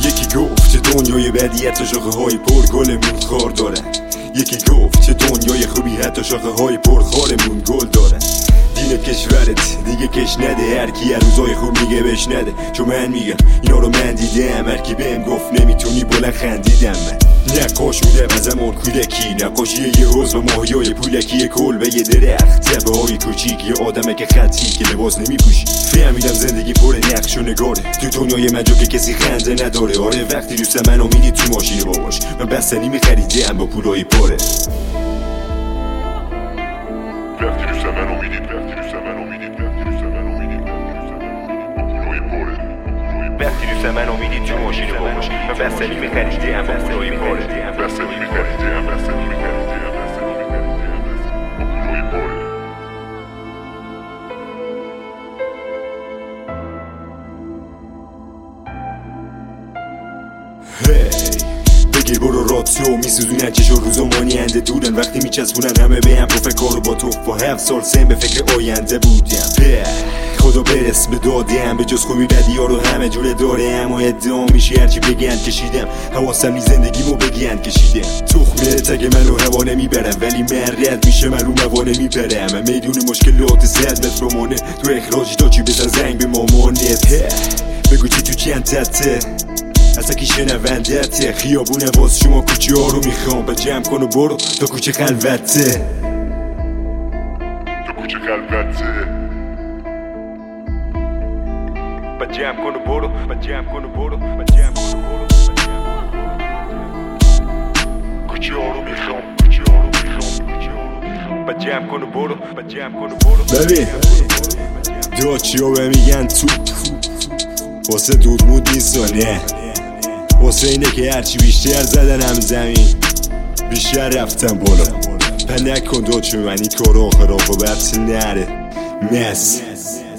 یکی گفت چه دنیای بدی حتی شاخه های پرگلمون خار دارن. یکی گفت چه دنیای خوبی حتی شاخه های پرخارمون گل دارن. دین کشورت دیگه کش نده، هر کی هر روزای خوب میگه بش نده. چون من میگم اینا رو من دیدم، هر کی بهم گفت نمیتونی بلند خندیدم. من نقاش بودم از زمان کودکی، نقاشی یه حوض و ماهیای پولکی، کلبه یه درخت، تبه های کوچیک، یه آدمه که خطی که لباس نمیپوشی. فهمیدم زندگی پر نقش و نگاره، تو دنیای من جو که کسی خنده نداره. آره وقتی دوست منو میدی تو ماشین باباش، من بستنی میخریدم با پولای پاره. وقتی دوست منو میدید، وقتی دوست منو میدید، وقتی دوست منو میدید، پولای پاره. وقتی دوست منو میدید تو ماشین باباش، من بستنی میخریدم با پولای پاره. بستنی میخریدم، بستنی میخریدم، بستنی میخریدم، پولای پاره. بگیر برو راتیو میسوزونن چشو روزا مانینده دورن. وقتی میچسبونن همه به هم پروفه کارو با تو. با 7 سال سن به فکر آینده بودم. خدا برس به دادم، به جز خوبی بدی ها رو همه جوره داره. اما ادعا میشه هرچی بگن کشیدم، حواسم نی زندگیمو بگن کشیدم. تخمه تگ منو هوا نمیبرم، ولی من رد میشه من رو موا نمیپرم. میدون مشکلات 100 متر رومانه، تو اخراجی تا چی بزن زنگ به مامانت. بگو چی تو چند تته اصلا کی شنوندته. خیابونه واس شما کوچه ها رو میخوام، با جمع کن و برو تا کوچه خلوته. تو کوچه خلوته با جمع کن و برو، با جمع کن و برو، با جمع کن و برو. کوچه ها رو میخوام، کوچه ها رو میخوام، با جمع کن و برو، با جمع کن و برو. ببین داچیا به میگن تو واسه دودمود نیست و نه، واسه اینه که هرچی بیشتر زدنم زمین بیشتر رفتم بالا. پس نکن داچو منی کار آخر آقابت نره. مس